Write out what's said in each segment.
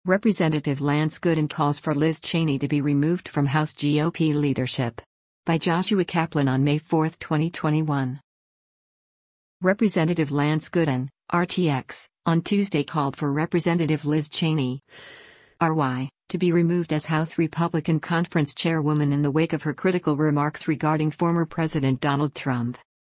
Representative Lance Gooden calls for Liz Cheney to be removed from House GOP leadership. By Joshua Kaplan on May 4, 2021. Representative Lance Gooden, RTX, on Tuesday called for Representative Liz Cheney, RY, to be removed as House Republican Conference chairwoman in the wake of her critical remarks regarding former President Donald Trump.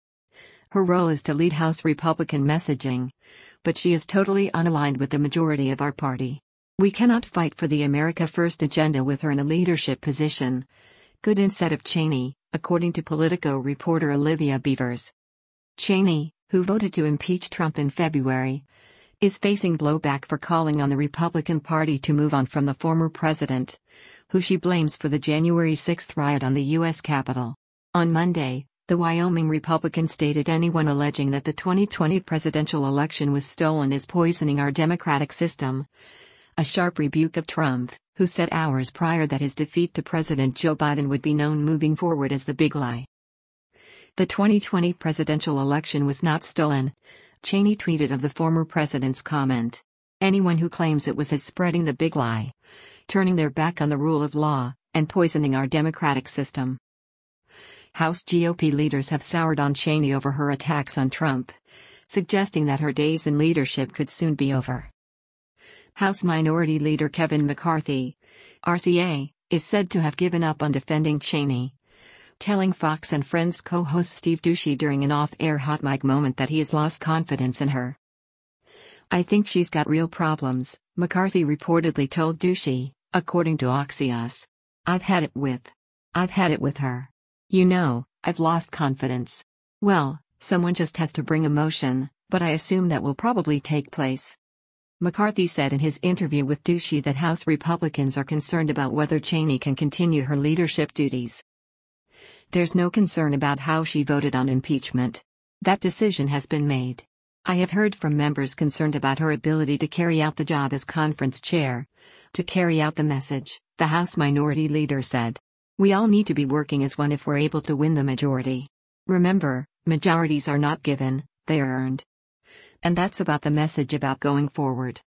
Her role is to lead House Republican messaging, but she is totally unaligned with the majority of our party. We cannot fight for the America First agenda with her in a leadership position, Gooden said of Cheney, according to Politico reporter Olivia Beavers. Cheney, who voted to impeach Trump in February, is facing blowback for calling on the Republican Party to move on from the former president, who she blames for the January 6 riot on the U.S. Capitol. On Monday, the Wyoming Republican stated anyone alleging that the 2020 presidential election was stolen is poisoning our democratic system, a sharp rebuke of Trump, who said hours prior that his defeat to President Joe Biden would be known moving forward as the big lie. The 2020 presidential election was not stolen, Cheney tweeted of the former president's comment. Anyone who claims it was is spreading the big lie, turning their back on the rule of law, and poisoning our democratic system. House GOP leaders have soured on Cheney over her attacks on Trump, suggesting that her days in leadership could soon be over. House Minority Leader Kevin McCarthy, RCA, is said to have given up on defending Cheney, telling Fox and Friends co-host Steve Doocy during an off-air hot mic moment that he has lost confidence in her. "I think she's got real problems," McCarthy reportedly told Doocy, according to Axios. I've had it with her. You know, I've lost confidence. Well, someone just has to bring emotion, but I assume that will probably take place." McCarthy said in his interview with Doocy that House Republicans are concerned about whether Cheney can continue her leadership duties. "There's no concern about how she voted on impeachment. That decision has been made. I have heard from members concerned about her ability to carry out the job as conference chair, to carry out the message," the House Minority Leader said. "We all need to be working as one if we're able to win the majority. Remember, majorities are not given, they are earned." And that's about the message about going forward.